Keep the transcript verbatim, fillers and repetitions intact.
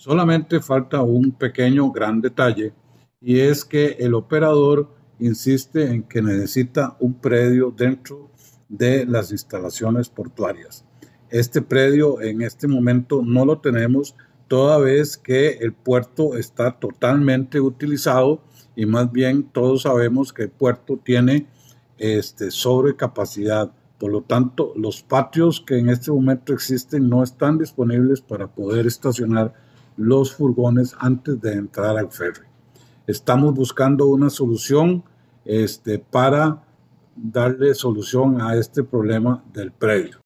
Solamente falta un pequeño gran detalle y es que el operador insiste en que necesita un predio dentro de las instalaciones portuarias. Este predio en este momento no lo tenemos, toda vez que el puerto está totalmente utilizado y más bien todos sabemos que el puerto tiene este, sobrecapacidad. Por lo tanto, los patios que en este momento existen no están disponibles para poder estacionar los furgones antes de entrar al ferry. Estamos buscando una solución este, para darle solución a este problema del predio.